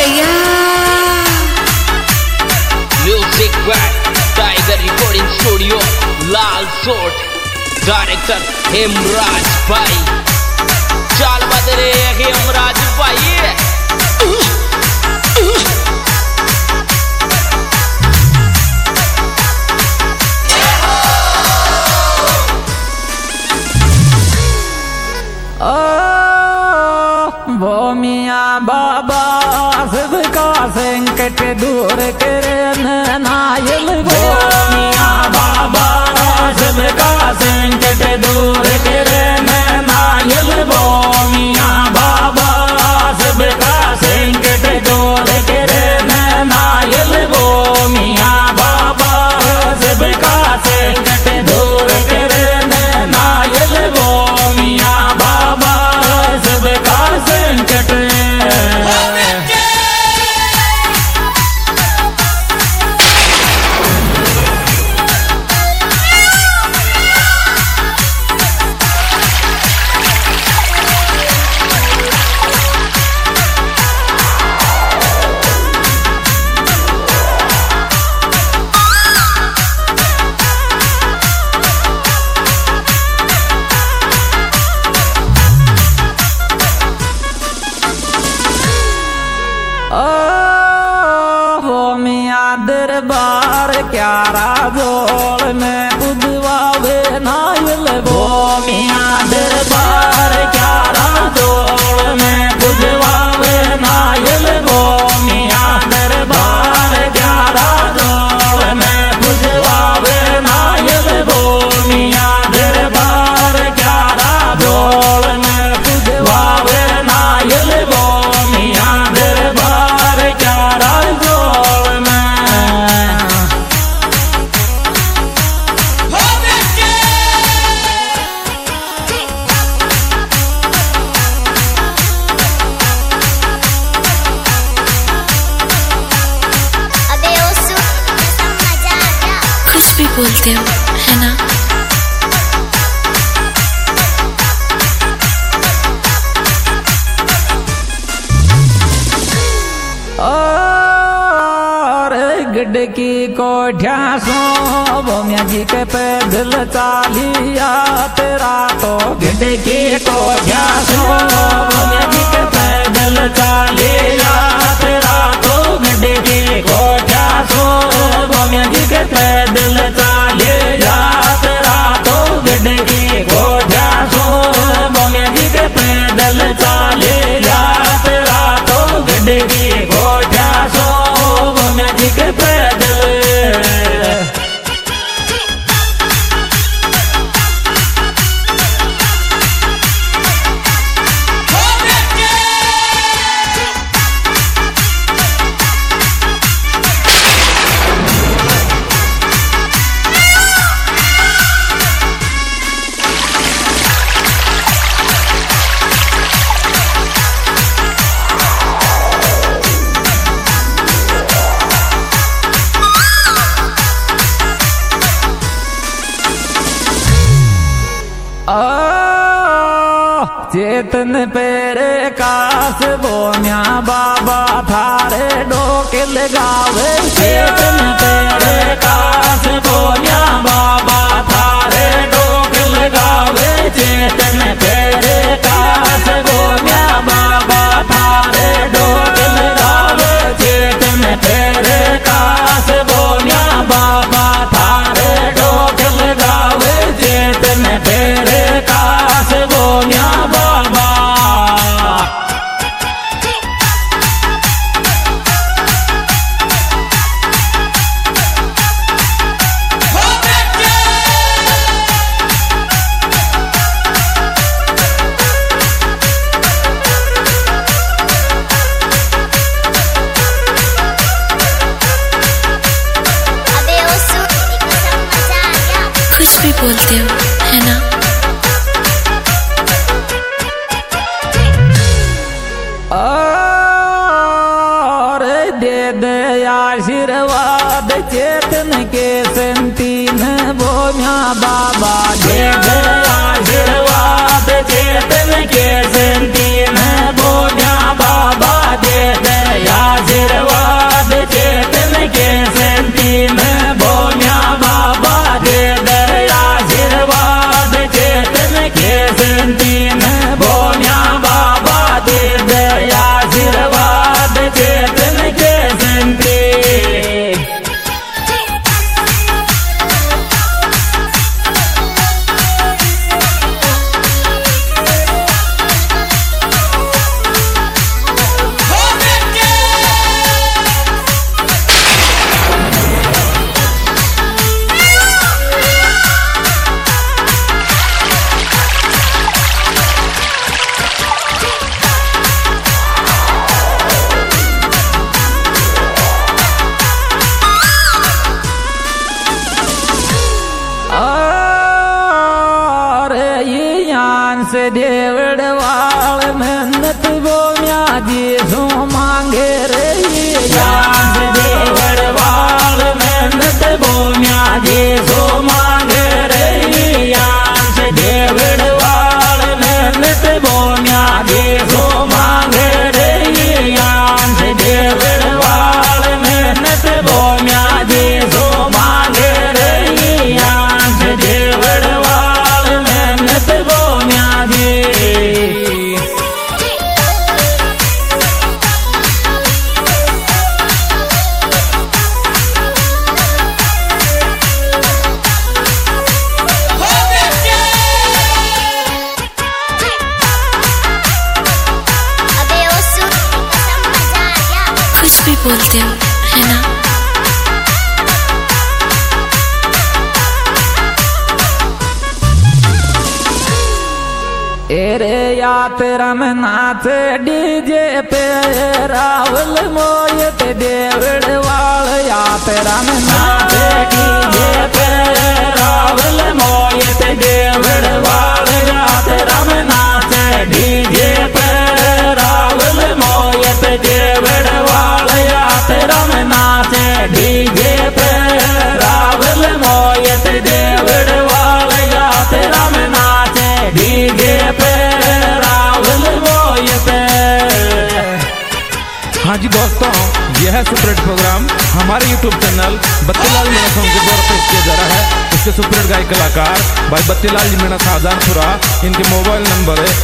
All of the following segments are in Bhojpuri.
भैया। Music by Tiger recording studio Lalsot, director Hemraj भाई। चाल बदले हेमराज भाई। वो मियाँ बाबा सबका संकट दूर करे नायल। वो मियाँ बाबा सबका संकट दूर करे नायल। वो मियाँ बाबा सबका संकट दूर करे नायल। वो मियाँ बाबा सबका संकट दूर करे नायल। वो मियाँ बाबा सबका संकट। वो मियाँ दरबार क्या राजोल में उदवावे नायल। वो मियाँ दरबार क्या राजोल में उदवावे नायल। वो मियाँ दरबार क्या राजोल में उदवावे नायल। वो मियाँ दरबार क्या राजोल में उदवावे नायल। वो मियाँ दरबार क्या राजोल में। अबे ओ सुन, ऐसा मजा आ गया। कुछ भी बोलते हो है ना। और गड्ढ की कोठिया सो वो मियाँ जी के पैदल चालिया तेरा तो। गड्ढ की कोठिया सो वो मियाँ जी के पैदल चालिया तेरा तो। गड्ढ की कोठिया सो वो मियाँ जी के पैदल चालिया तेरा तो। गड्ढ की कोठिया सो वो मियाँ जी के पैदल चालिया तेरा तो। गड्ढ की कोठिया सो वो मियाँ जी के पैदल। चेतन पेरे कास वो मियाँ बाबा थारे डोके लगावे। चेतन पेरे कास वो मियाँ बाबा थारे डोके लगावे। चेतन पेरे कास वो मियाँ बाबा थारे डोके लगावे। चेतन पेरे कास वो मियाँ बाबा थारे डोके लगावे। चेतन पेरे कास वो मियाँ बाबा। अबे ओ सुन, ऐसा मजा आ गया। कुछ भी बोलते हो है ना। और दे दे आशीर्वाद चेतन के संतीन वो मियाँ बाबा। दे दे आशीर्वाद चेतन के संतीन वो मियाँ बाबा। दे दे से देवड़ वाल मेहनत वो म्याजी सो मांगे रे जान से देवड़ वाल मेहनत वो म्याजी सो मांगे रे जान से देवड़ वाल मेहनत वो म्याजी सो मांगे रे जान से देवड़ वाल मेहनत वो म्याजी सो मांगे रे जान से देवड़ वाल मेहनत वो म्याजी अबे ओ सुन कसम मजा आ गया कुछ भी बोलते हो है ना। एरे यात्रा में नाच डीजे पे रावल मोयत देवड़ वाल यात्रा में नाच डीजे पे रावल मोयत देवड़ वाल यात्रा में नाच डीजे पे रावल मोयत देवड़ वाल यात्रा में नाच डीजे पे रावल मोयत देवड़ वाल यात्रा में नाच डीजे पे रावल मोयत। हाँ जी दोस्तों, यह है सुपरहिट प्रोग्राम हमारे YouTube channel Battilal Meena song के द्वारा पेश किया जा रहा है। इसके सुपरहिट गायक कलाकार भाई बत्तीलाल जी मीणा शाहजहानपुरा। इनके मोबाइल नंबर है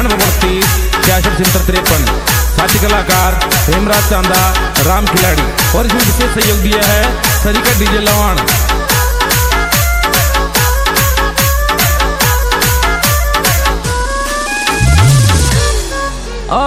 9932 साथी कलाकार हेमराज चांदा, राम खिलाड़ी। और इसमें विशेष सहयोग दिया है सरिका डीजे लवाण। ओ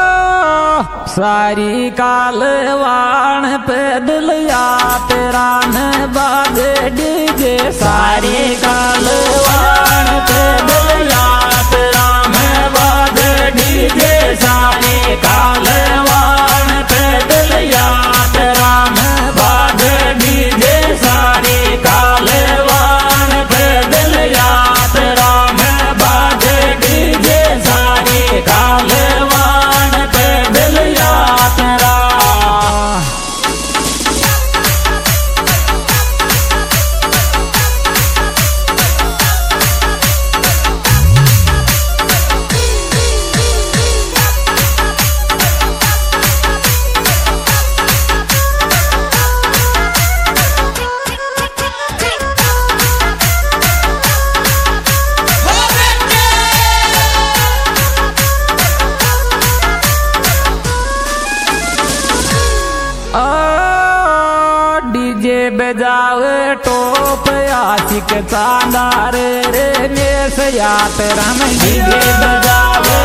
सारी कालवान पैदल यात्रा ने बाजे डीजे सारी कालवान पैदल यात्रा में बाजे डीजे सारी कालवान पैदल यात्रा में बाजे डीजे सारी कालवान पैदल यात्रा में बाजे डीजे सारी कालवान पैदल यात्रा। डीजे बजावे टोप आशिक चांदा रे मेस यात्रा में डीजे बजावे